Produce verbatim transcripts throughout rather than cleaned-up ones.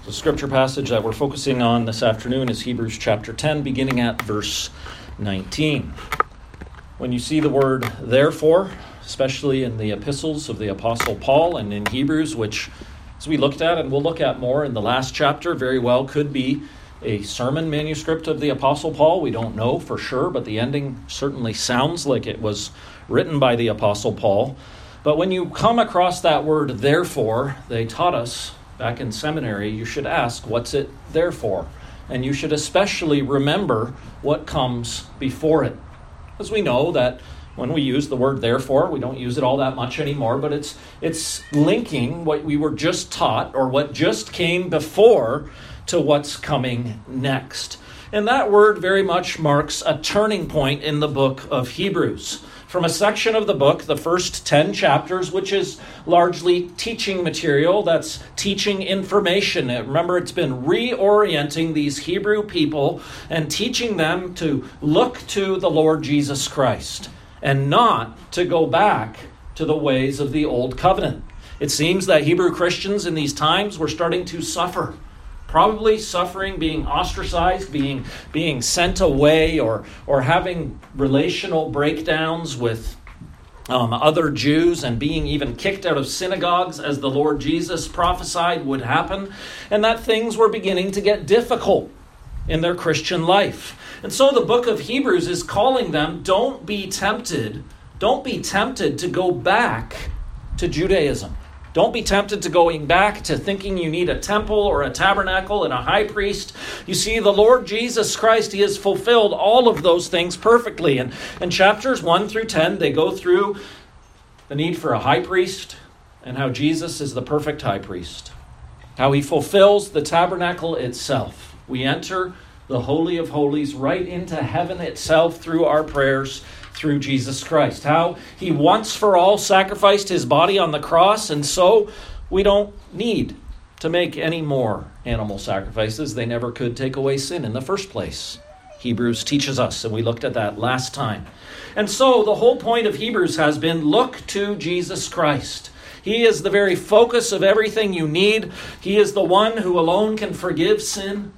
The scripture passage that we're focusing on this afternoon is Hebrews chapter ten, beginning at verse nineteen. When you see the word therefore, especially in the epistles of the Apostle Paul and in Hebrews, which as we looked at and we'll look at more in the last chapter, very well could be a sermon manuscript of the Apostle Paul. We don't know for sure, but the ending certainly sounds like it was written by the Apostle Paul. But when you come across that word therefore, they taught us back in seminary, you should ask, what's it there for? And you should especially remember what comes before it. Because we know that when we use the word therefore, we don't use it all that much anymore, but it's it's linking what we were just taught or what just came before to what's coming next. And that word very much marks a turning point in the book of Hebrews. From a section of the book, the first ten chapters, which is largely teaching material, that's teaching information. Remember, it's been reorienting these Hebrew people and teaching them to look to the Lord Jesus Christ and not to go back to the ways of the old covenant. It seems that Hebrew Christians in these times were starting to suffer. Probably suffering, being ostracized, being being sent away, or or having relational breakdowns with um, other Jews, and being even kicked out of synagogues, as the Lord Jesus prophesied would happen, and that things were beginning to get difficult in their Christian life. And so the book of Hebrews is calling them, don't be tempted, don't be tempted to go back to Judaism. Don't be tempted to going back to thinking you need a temple or a tabernacle and a high priest. You see, the Lord Jesus Christ, He has fulfilled all of those things perfectly. And in chapters one through ten, they go through the need for a high priest and how Jesus is the perfect high priest. How He fulfills the tabernacle itself. We enter the Holy of Holies right into heaven itself through our prayers through Jesus Christ. How He once for all sacrificed His body on the cross, and so we don't need to make any more animal sacrifices. They never could take away sin in the first place. Hebrews teaches us, and we looked at that last time. And so the whole point of Hebrews has been, look to Jesus Christ. He is the very focus of everything you need. He is the one who alone can forgive sin.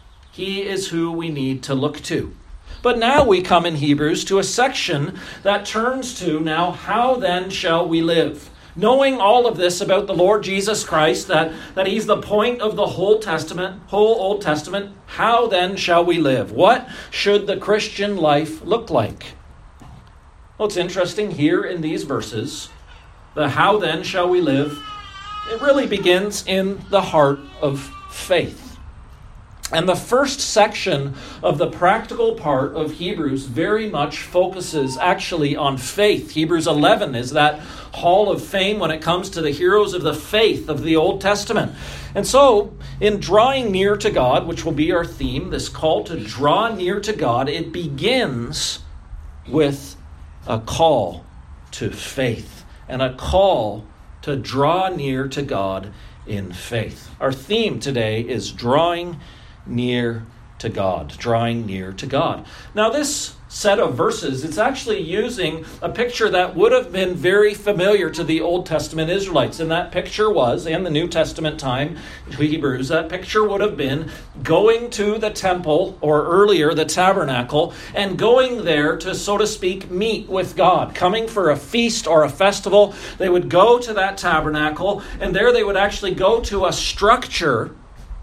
He is who we need to look to. But now we come in Hebrews to a section that turns to, now, how then shall we live? Knowing all of this about the Lord Jesus Christ, that, that He's the point of the whole Testament, whole Old Testament, how then shall we live? What should the Christian life look like? Well, it's interesting here in these verses, the how then shall we live, it really begins in the heart of faith. And the first section of the practical part of Hebrews very much focuses actually on faith. Hebrews eleven is that hall of fame when it comes to the heroes of the faith of the Old Testament. And so, in drawing near to God, which will be our theme, this call to draw near to God, it begins with a call to faith and a call to draw near to God in faith. Our theme today is drawing near to God, drawing near to God. Now this set of verses, it's actually using a picture that would have been very familiar to the Old Testament Israelites. And that picture was, in the New Testament time, Hebrews, that picture would have been going to the temple, or earlier the tabernacle, and going there to, so to speak, meet with God. Coming for a feast or a festival, they would go to that tabernacle, and there they would actually go to a structure,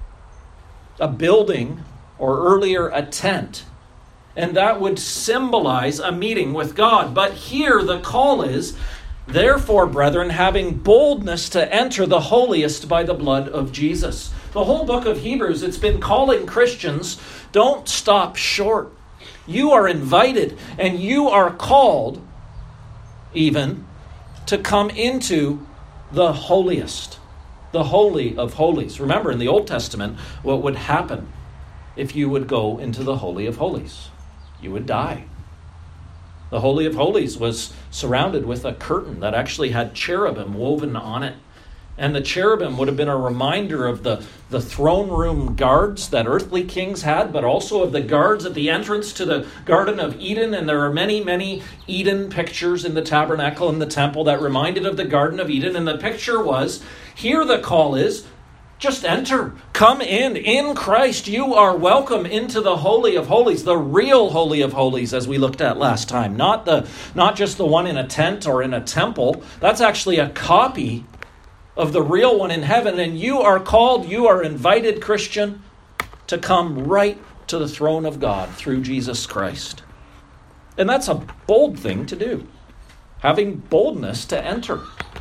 a building, or earlier a tent. And that would symbolize a meeting with God. But here the call is, therefore, brethren, having boldness to enter the holiest by the blood of Jesus. The whole book of Hebrews, it's been calling Christians, don't stop short. You are invited and you are called even to come into the holiest. The Holy of Holies. Remember, in the Old Testament, what would happen if you would go into the Holy of Holies? You would die. The Holy of Holies was surrounded with a curtain that actually had cherubim woven on it. And the cherubim would have been a reminder of the, the throne room guards that earthly kings had, but also of the guards at the entrance to the Garden of Eden. And there are many, many Eden pictures in the tabernacle and the temple that reminded of the Garden of Eden. And the picture was, here the call is, Just enter. Come in. In Christ, you are welcome into the Holy of Holies, the real Holy of Holies, as we looked at last time. Not the, not just the one in a tent or in a temple. That's actually a copy of the real one in heaven. And you are called, you are invited, Christian, to come right to the throne of God through Jesus Christ. And that's a bold thing to do. Having boldness to enter.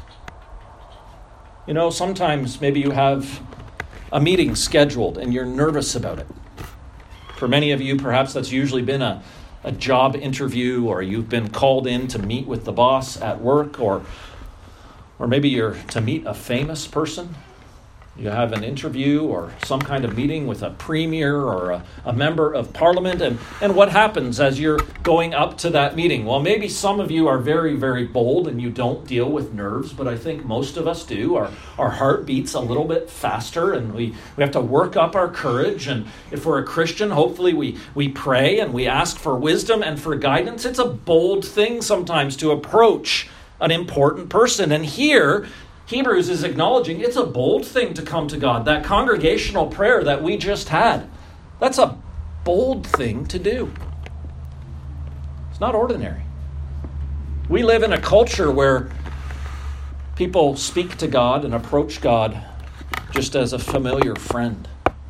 You know, sometimes maybe you have a meeting scheduled and you're nervous about it. For many of you, perhaps that's usually been a, a job interview, or you've been called in to meet with the boss at work, or, or maybe you're to meet a famous person. You have an interview or some kind of meeting with a premier or a, a member of parliament. And, and what happens as you're going up to that meeting? Well, maybe some of you are very, very bold and you don't deal with nerves, but I think most of us do. Our, our heart beats a little bit faster, and we, we have to work up our courage. And if we're a Christian, hopefully we, we pray and we ask for wisdom and for guidance. It's a bold thing sometimes to approach an important person. And here, Hebrews is acknowledging it's a bold thing to come to God. That congregational prayer that we just had, that's a bold thing to do. It's not ordinary. We live in a culture where people speak to God and approach God just as a familiar friend.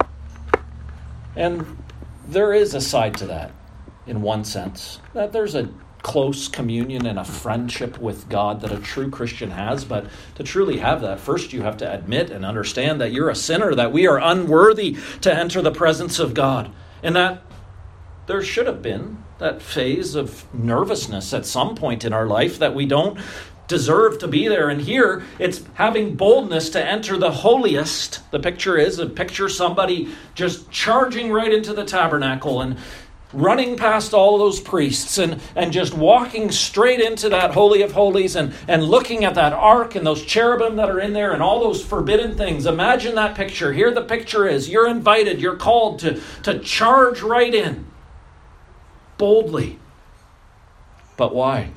And there is a side to that, in one sense, that there's a close communion and a friendship with God that a true Christian has. But to truly have that, first you have to admit and understand that you're a sinner, that we are unworthy to enter the presence of God. And that there should have been that phase of nervousness at some point in our life, that we don't deserve to be there. And here it's having boldness to enter the holiest. The picture is a picture somebody just charging right into the tabernacle and running past all those priests and, and just walking straight into that Holy of Holies and, and looking at that ark and those cherubim that are in there and all those forbidden things. Imagine that picture. Here the picture is. You're invited, you're called to, to charge right in boldly. But why?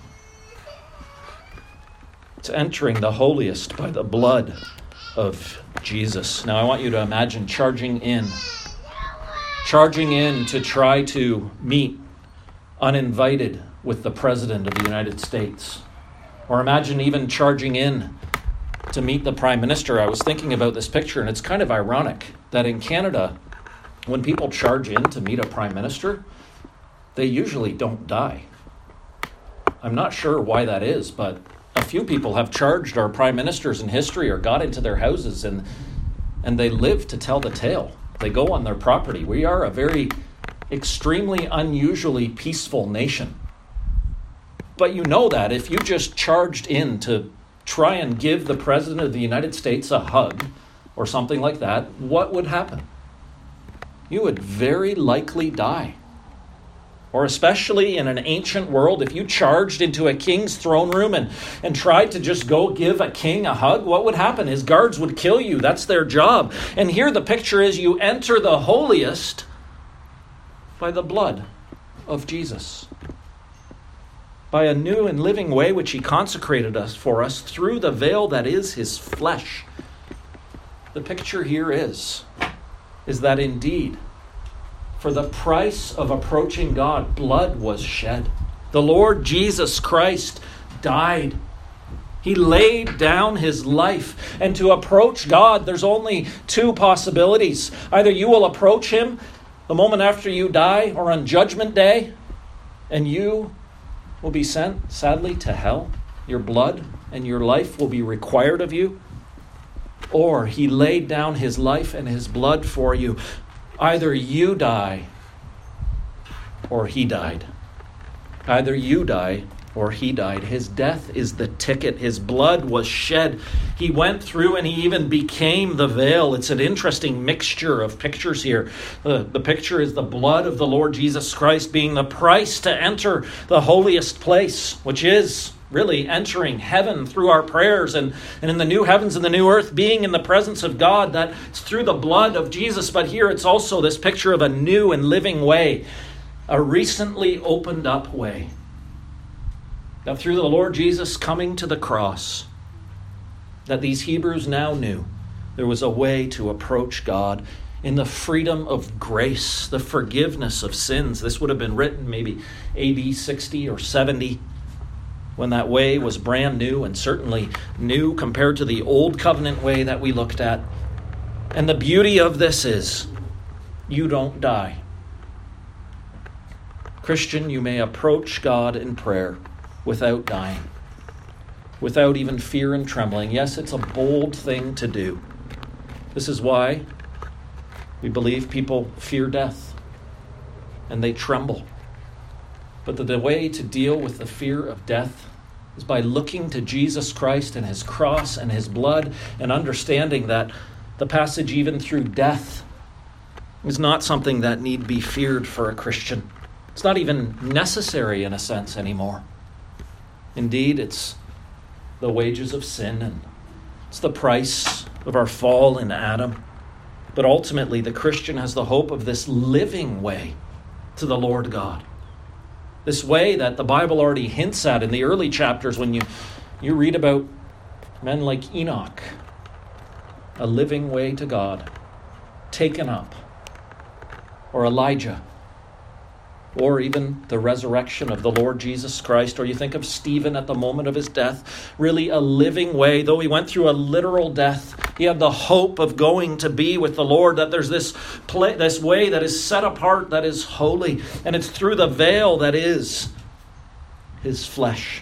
It's entering the holiest by the blood of Jesus. Now I want you to imagine charging in. Charging in to try to meet uninvited with the President of the United States. Or imagine even charging in to meet the Prime Minister. I was thinking about this picture, and it's kind of ironic that in Canada, when people charge in to meet a Prime Minister, they usually don't die. I'm not sure why that is, but a few people have charged our Prime Ministers in history or got into their houses, and, and they live to tell the tale. They go on their property. We are a very extremely unusually peaceful nation. But you know that if you just charged in to try and give the President of the United States a hug or something like that, what would happen? You would very likely die. Or especially in an ancient world, if you charged into a king's throne room and, and tried to just go give a king a hug, what would happen? His guards would kill you. That's their job. And here the picture is you enter the holiest by the blood of Jesus. By a new and living way which he consecrated us for us through the veil that is his flesh. The picture here is, is that indeed, for the price of approaching God, blood was shed. The Lord Jesus Christ died. He laid down his life. And to approach God, there's only two possibilities. Either you will approach him the moment after you die or on Judgment Day, and you will be sent, sadly, to hell. Your blood and your life will be required of you. Or he laid down his life and his blood for you. Either you die or he died. Either you die or he died. His death is the ticket. His blood was shed. He went through and he even became the veil. It's an interesting mixture of pictures here. The, the picture is the blood of the Lord Jesus Christ being the price to enter the holiest place, which is really entering heaven through our prayers, and, and in the new heavens and the new earth, being in the presence of God. That's through the blood of Jesus. But here it's also this picture of a new and living way, a recently opened up way. That through the Lord Jesus coming to the cross, that these Hebrews now knew There was a way to approach God in the freedom of grace, the forgiveness of sins. This would have been written maybe A D sixty or seventy, when that way was brand new, and certainly new compared to the old covenant way that we looked at. And the beauty of this is, you don't die. Christian, you may approach God in prayer without dying, without even fear and trembling. Yes, it's a bold thing to do. This is why we believe people fear death and they tremble. But the, the way to deal with the fear of death is by looking to Jesus Christ and his cross and his blood, and understanding that the passage even through death is not something that need be feared for a Christian. It's not even necessary in a sense anymore. Indeed, it's the wages of sin, and it's the price of our fall in Adam. But ultimately, the Christian has the hope of this living way to the Lord God. This way that the Bible already hints at in the early chapters when you, you read about men like Enoch, a living way to God, taken up, or Elijah, or even the resurrection of the Lord Jesus Christ, or you think of Stephen at the moment of his death, really a living way. Though he went through a literal death, he had the hope of going to be with the Lord, that there's this play, this way that is set apart, that is holy, and it's through the veil that is his flesh.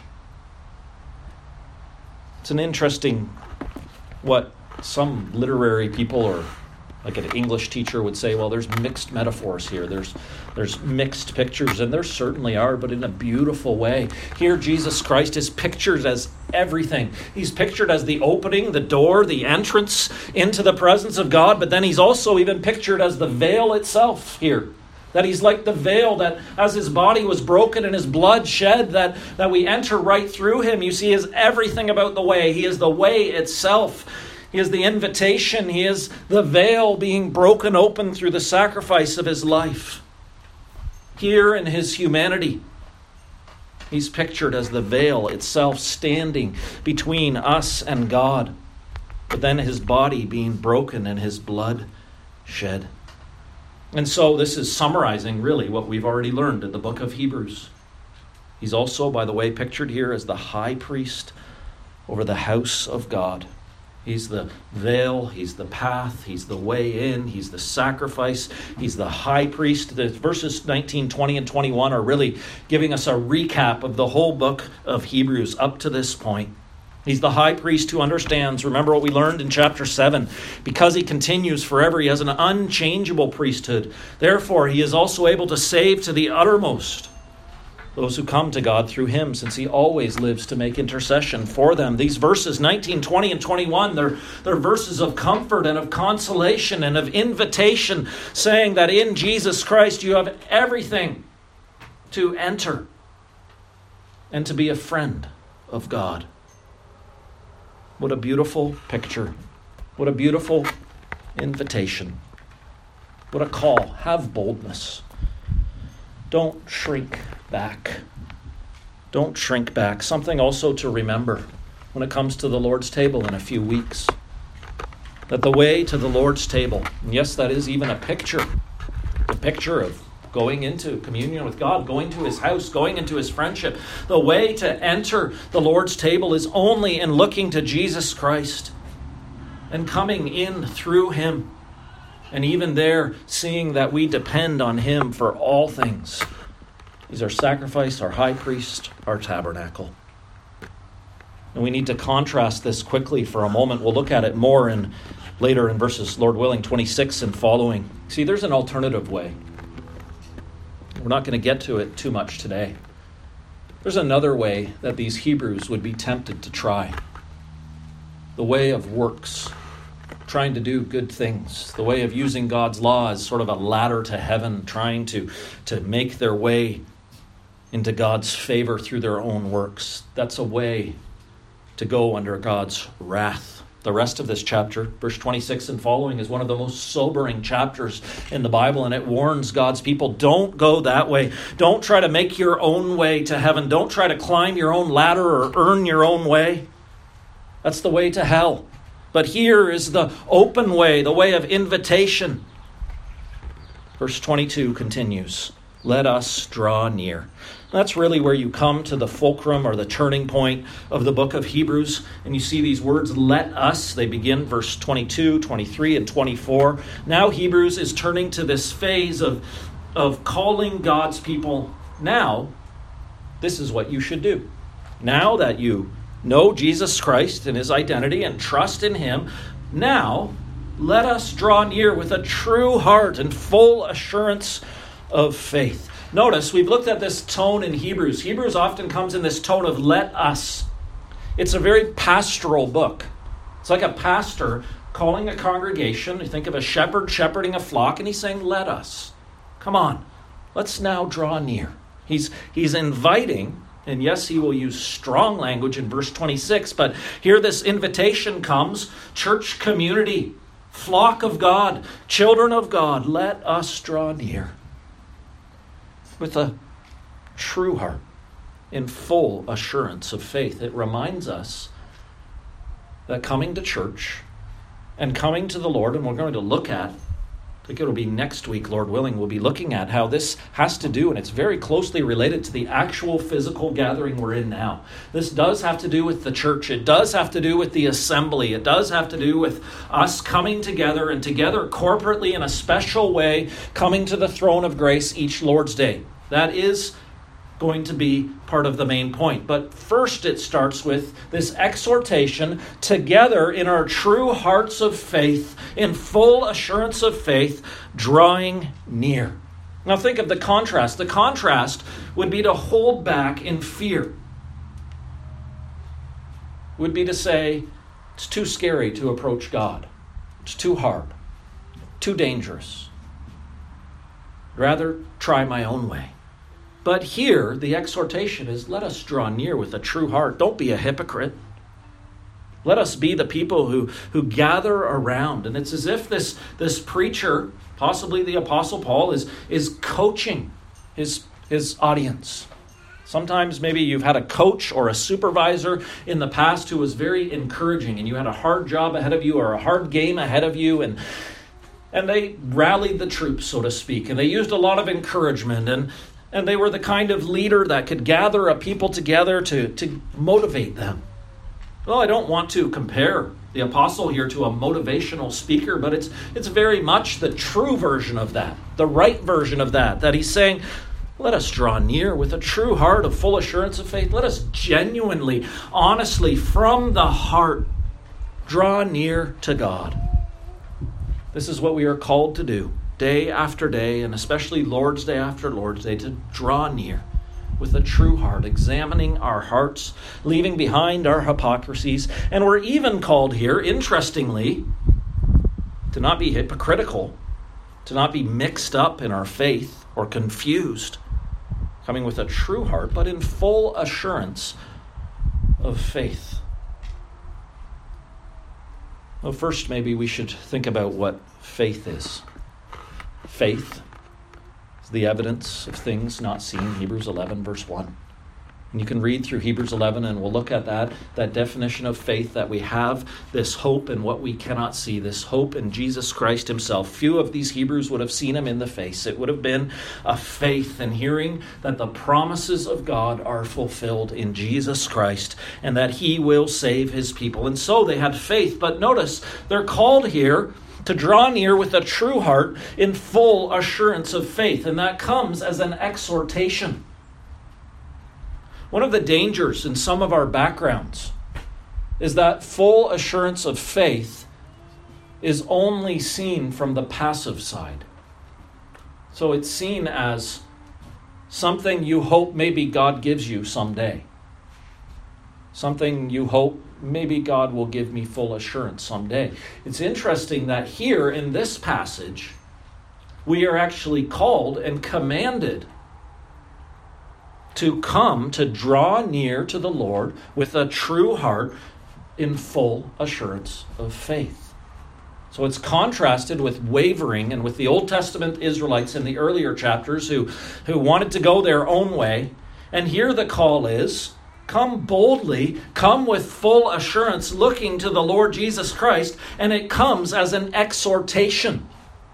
It's an interesting, what some literary people or like an English teacher would say, well, there's mixed metaphors here. There's there's mixed pictures, and there certainly are, but in a beautiful way. Here, Jesus Christ is pictured as everything. He's pictured as the opening, the door, the entrance into the presence of God, but then he's also even pictured as the veil itself here. That he's like the veil that, as his body was broken and his blood shed, that, that we enter right through him. You see, he is everything about the way. He is the way itself. He is the invitation. He is the veil being broken open through the sacrifice of his life. Here in his humanity, he's pictured as the veil itself standing between us and God. But then his body being broken and his blood shed. And so this is summarizing really what we've already learned in the book of Hebrews. He's also, by the way, pictured here as the high priest over the house of God. He's the veil, he's the path, he's the way in, he's the sacrifice, he's the high priest. The verses nineteen, twenty, and twenty-one are really giving us a recap of the whole book of Hebrews up to this point. He's the high priest who understands. Remember what we learned in chapter seven. Because he continues forever, he has an unchangeable priesthood. Therefore, he is also able to save to the uttermost those who come to God through him, since he always lives to make intercession for them. These verses, nineteen, twenty, and twenty-one, they're, they're verses of comfort and of consolation and of invitation, saying that in Jesus Christ you have everything to enter and to be a friend of God. What a beautiful picture. What a beautiful invitation. What a call. Have boldness. Don't shrink back. Don't shrink back. Something also to remember when it comes to the Lord's table in a few weeks. That the way to the Lord's table, and yes, that is even a picture, a picture of going into communion with God, going to his house, going into his friendship. The way to enter the Lord's table is only in looking to Jesus Christ and coming in through him. And even there, seeing that we depend on him for all things. He's our sacrifice, our high priest, our tabernacle. And we need to contrast this quickly for a moment. We'll look at it more in later in verses, Lord willing, twenty-six and following. See, there's an alternative way. We're not going to get to it too much today. There's another way that these Hebrews would be tempted to try. The way of works. Trying to do good things, the way of using God's law as sort of a ladder to heaven, trying to, to make their way into God's favor through their own works. That's a way to go under God's wrath. The rest of this chapter, verse twenty-six and following, is one of the most sobering chapters in the Bible, and it warns God's people, don't go that way. Don't try to make your own way to heaven. Don't try to climb your own ladder or earn your own way. That's the way to hell. But here is the open way, the way of invitation. Verse twenty-two continues, let us draw near. That's really where you come to the fulcrum or the turning point of the book of Hebrews. And you see these words, let us. They begin verse twenty-two, twenty-three, and twenty-four. Now Hebrews is turning to this phase of, of calling God's people. Now, this is what you should do. Now that you know Jesus Christ and his identity and trust in him, now let us draw near with a true heart and full assurance of faith. Notice, we've looked at this tone in Hebrews. Hebrews often comes in this tone of let us. It's a very pastoral book. It's like a pastor calling a congregation. You think of a shepherd shepherding a flock, and he's saying, let us. Come on, let's now draw near. He's, he's inviting, and yes, he will use strong language in verse twenty-six, but here this invitation comes, church community, flock of God, children of God, let us draw near. With a true heart, in full assurance of faith. It reminds us that coming to church and coming to the Lord, and we're going to look at, I think it'll be next week, Lord willing, we'll be looking at how this has to do, and it's very closely related to the actual physical gathering we're in now. This does have to do with the church. It does have to do with the assembly. It does have to do with us coming together and together corporately in a special way, coming to the throne of grace each Lord's Day. That is going to be part of the main point. But first it starts with this exhortation together in our true hearts of faith, in full assurance of faith, drawing near. Now think of the contrast. The contrast would be to hold back in fear. Would be to say, it's too scary to approach God. It's too hard. Too dangerous. Rather, try my own way. But here, the exhortation is, let us draw near with a true heart. Don't be a hypocrite. Let us be the people who, who gather around. And it's as if this, this preacher, possibly the Apostle Paul, is, is coaching his, his audience. Sometimes maybe you've had a coach or a supervisor in the past who was very encouraging, and you had a hard job ahead of you or a hard game ahead of you, and and they rallied the troops, so to speak, and they used a lot of encouragement, and And they were the kind of leader that could gather a people together to, to motivate them. Well, I don't want to compare the apostle here to a motivational speaker, but it's it's very much the true version of that, the right version of that, that he's saying, let us draw near with a true heart of full assurance of faith. Let us genuinely, honestly, from the heart, draw near to God. This is what we are called to do. Day after day, and especially Lord's Day after Lord's Day, to draw near with a true heart, examining our hearts, leaving behind our hypocrisies. And we're even called here, interestingly, to not be hypocritical, to not be mixed up in our faith or confused, coming with a true heart, but in full assurance of faith. Well, first, maybe we should think about what faith is. Faith is the evidence of things not seen, Hebrews eleven, verse one. And you can read through Hebrews eleven, and we'll look at that, that definition of faith, that we have this hope in what we cannot see, this hope in Jesus Christ himself. Few of these Hebrews would have seen him in the face. It would have been a faith in hearing that the promises of God are fulfilled in Jesus Christ and that he will save his people. And so they had faith. But notice, they're called here to draw near with a true heart in full assurance of faith. And that comes as an exhortation. One of the dangers in some of our backgrounds is that full assurance of faith is only seen from the passive side. So it's seen as something you hope maybe God gives you someday. Something you hope maybe God will give me full assurance someday. It's interesting that here in this passage, we are actually called and commanded to come to draw near to the Lord with a true heart in full assurance of faith. So it's contrasted with wavering and with the Old Testament Israelites in the earlier chapters who, who wanted to go their own way. And here the call is, Come boldly, come with full assurance, looking to the Lord Jesus Christ, and it comes as an exhortation.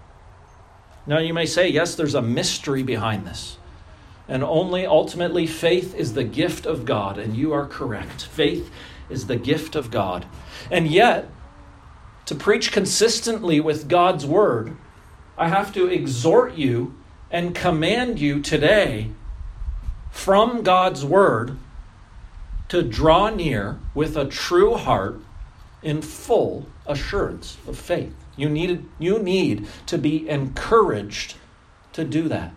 Now you may say, yes, there's a mystery behind this. And only ultimately faith is the gift of God, and you are correct. Faith is the gift of God. And yet, to preach consistently with God's word, I have to exhort you and command you today from God's word to draw near with a true heart in full assurance of faith. You need, you need to be encouraged to do that.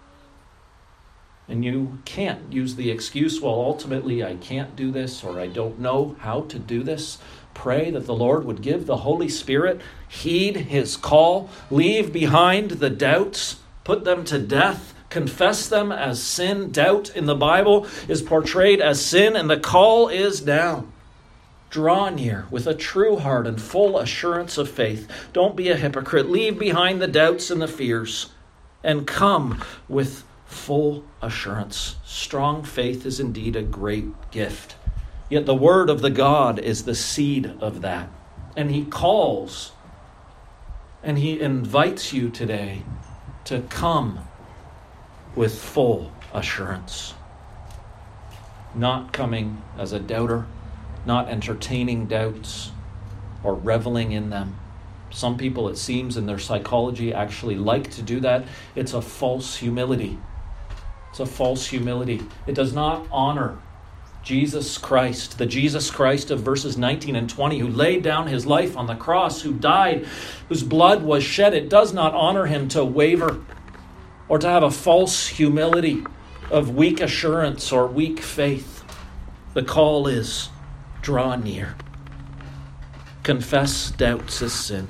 And you can't use the excuse, well, ultimately I can't do this, or I don't know how to do this. Pray that the Lord would give the Holy Spirit, heed his call, leave behind the doubts, put them to death, confess them as sin. Doubt in the Bible is portrayed as sin, and the call is down. Draw near with a true heart and full assurance of faith. Don't be a hypocrite. Leave behind the doubts and the fears, and come with full assurance. Strong faith is indeed a great gift. Yet the word of the God is the seed of that. And he calls and he invites you today to come with full assurance. Not coming as a doubter, not entertaining doubts or reveling in them. Some people, it seems, in their psychology actually like to do that. It's a false humility. It's a false humility. It does not honor Jesus Christ, the Jesus Christ of verses nineteen and twenty, who laid down his life on the cross, who died, whose blood was shed. It does not honor him to waver or to have a false humility of weak assurance or weak faith. The call is, draw near. Confess doubts as sin.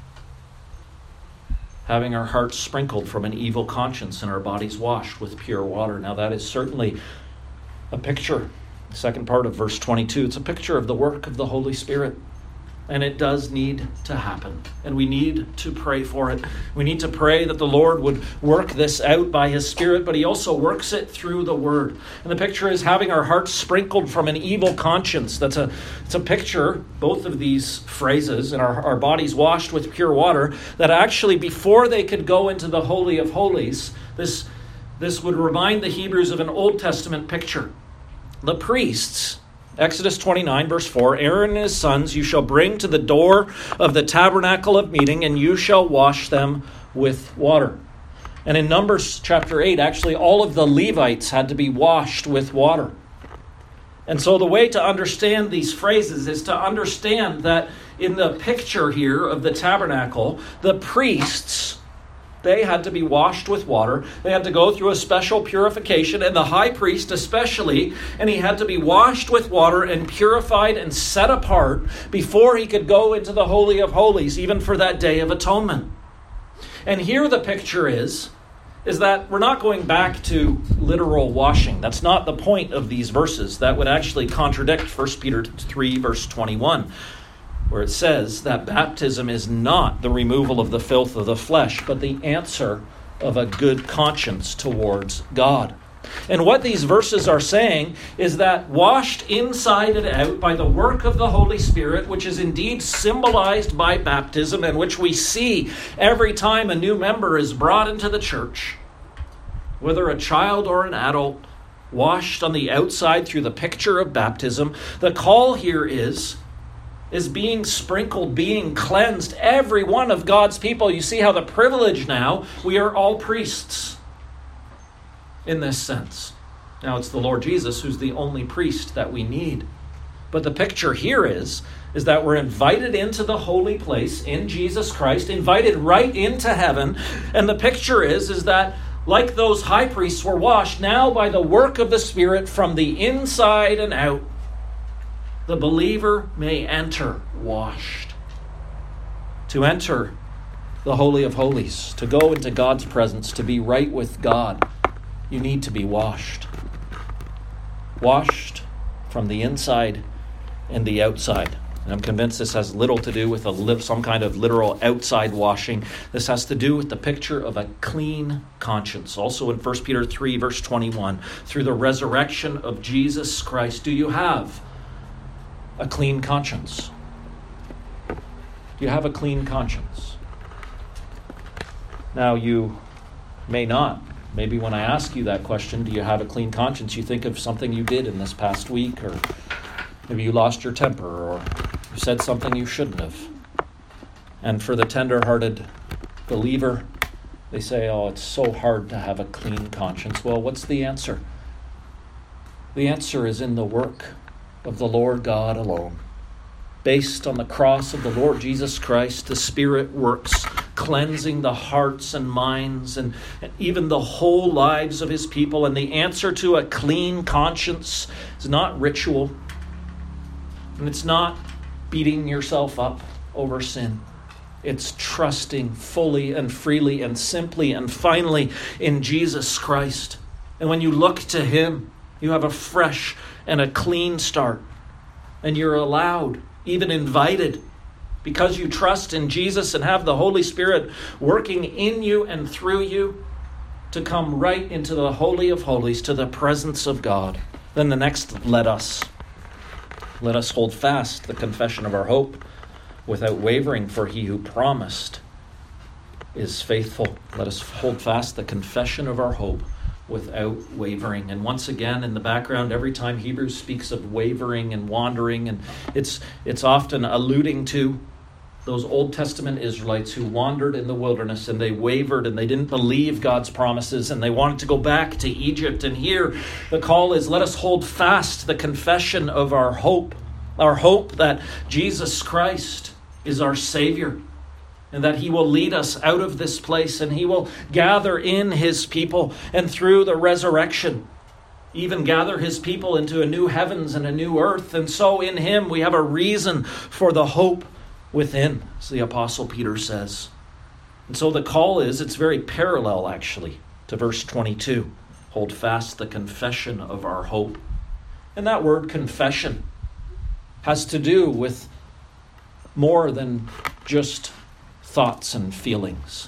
Having our hearts sprinkled from an evil conscience and our bodies washed with pure water. Now that is certainly a picture, the second part of verse twenty-two, it's a picture of the work of the Holy Spirit. And it does need to happen. And we need to pray for it. We need to pray that the Lord would work this out by his Spirit, but he also works it through the Word. And the picture is having our hearts sprinkled from an evil conscience. That's a, it's a picture, both of these phrases, and our, our bodies washed with pure water, that actually before they could go into the Holy of Holies, this, this would remind the Hebrews of an Old Testament picture. The priests, Exodus twenty-nine, verse four, Aaron and his sons you shall bring to the door of the tabernacle of meeting, and you shall wash them with water. And in Numbers chapter eight, actually all of the Levites had to be washed with water. And so the way to understand these phrases is to understand that in the picture here of the tabernacle, the priests, they had to be washed with water. They had to go through a special purification, and the high priest especially, and he had to be washed with water and purified and set apart before he could go into the Holy of Holies, even for that Day of Atonement. And here the picture is, is that we're not going back to literal washing. That's not the point of these verses. That would actually contradict First Peter three, verse twenty-one. Where it says that baptism is not the removal of the filth of the flesh, but the answer of a good conscience towards God. And what these verses are saying is that washed inside and out by the work of the Holy Spirit, which is indeed symbolized by baptism, and which we see every time a new member is brought into the church, whether a child or an adult, washed on the outside through the picture of baptism, the call here is is being sprinkled, being cleansed, every one of God's people. You see how the privilege now, we are all priests in this sense. Now it's the Lord Jesus who's the only priest that we need. But the picture here is, is that we're invited into the holy place in Jesus Christ, invited right into heaven. And the picture is, is that like those high priests were washed, now by the work of the Spirit from the inside and out, the believer may enter washed. To enter the Holy of Holies, to go into God's presence, to be right with God, you need to be washed. Washed from the inside and the outside. And I'm convinced this has little to do with a li- some kind of literal outside washing. This has to do with the picture of a clean conscience. Also in First Peter three, verse twenty-one, through the resurrection of Jesus Christ, do you have a clean conscience? Do you have a clean conscience? Now, you may not. Maybe when I ask you that question, do you have a clean conscience, you think of something you did in this past week, or maybe you lost your temper, or you said something you shouldn't have. And for the tender-hearted believer, they say, oh, it's so hard to have a clean conscience. Well, what's the answer? The answer is in the work of the Lord God alone. Based on the cross of the Lord Jesus Christ, the Spirit works, cleansing the hearts and minds and, and even the whole lives of his people. And the answer to a clean conscience is not ritual. And it's not beating yourself up over sin. It's trusting fully and freely and simply and finally in Jesus Christ. And when you look to him, you have a fresh and a clean start. And you're allowed, even invited, because you trust in Jesus and have the Holy Spirit working in you and through you, to come right into the Holy of Holies, to the presence of God. Then the next, let us. Let us hold fast the confession of our hope without wavering, for he who promised is faithful. Let us hold fast the confession of our hope without wavering. And once again, in the background, every time Hebrews speaks of wavering and wandering, and it's it's often alluding to those Old Testament Israelites who wandered in the wilderness, and they wavered and they didn't believe God's promises, and they wanted to go back to Egypt. And here the call is, let us hold fast the confession of our hope, our hope that Jesus Christ is our Savior, and that he will lead us out of this place, and he will gather in his people, and through the resurrection, even gather his people into a new heavens and a new earth. And so in him we have a reason for the hope within, as the Apostle Peter says. And so the call is, it's very parallel actually to verse twenty-two. Hold fast the confession of our hope. And that word confession has to do with more than just thoughts and feelings.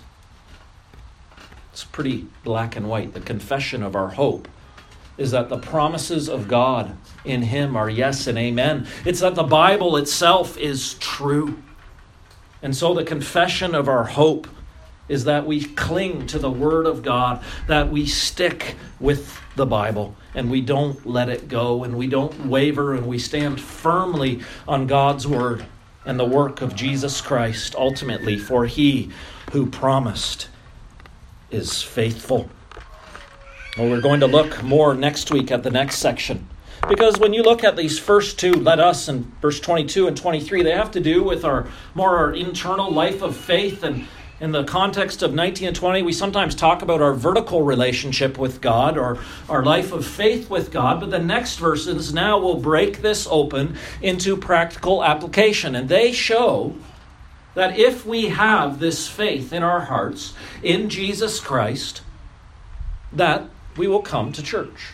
It's pretty black and white. The confession of our hope is that the promises of God in him are yes and amen. It's that the Bible itself is true. And so the confession of our hope is that we cling to the Word of God, that we stick with the Bible, and we don't let it go, and we don't waver, and we stand firmly on God's Word and the work of Jesus Christ, ultimately, for he who promised is faithful. Well, we're going to look more next week at the next section, because when you look at these first two, let us, in verse twenty-two and twenty-three, they have to do with our more our internal life of faith. And in the context of nineteen and twenty, we sometimes talk about our vertical relationship with God, or our life of faith with God. But the next verses now will break this open into practical application. And they show that if we have this faith in our hearts in Jesus Christ, that we will come to church.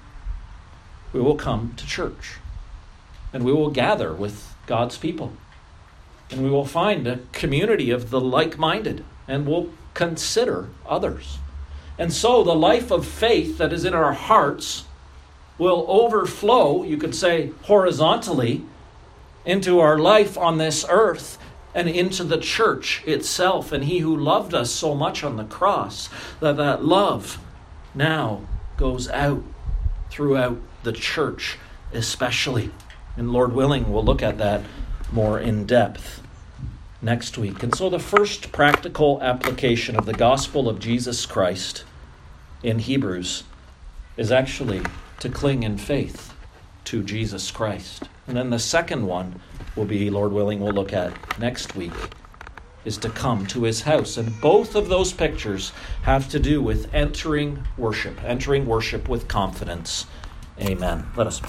We will come to church. And we will gather with God's people. And we will find a community of the like-minded, and we'll consider others. And so the life of faith that is in our hearts will overflow, you could say horizontally, into our life on this earth and into the church itself. And he who loved us so much on the cross, that that love now goes out throughout the church especially. And Lord willing, we'll look at that more in depth next week. And so the first practical application of the gospel of Jesus Christ in Hebrews is actually to cling in faith to Jesus Christ. And then the second one will be, Lord willing, we'll look at next week, is to come to his house. And both of those pictures have to do with entering worship, entering worship with confidence. Amen. Let us pray.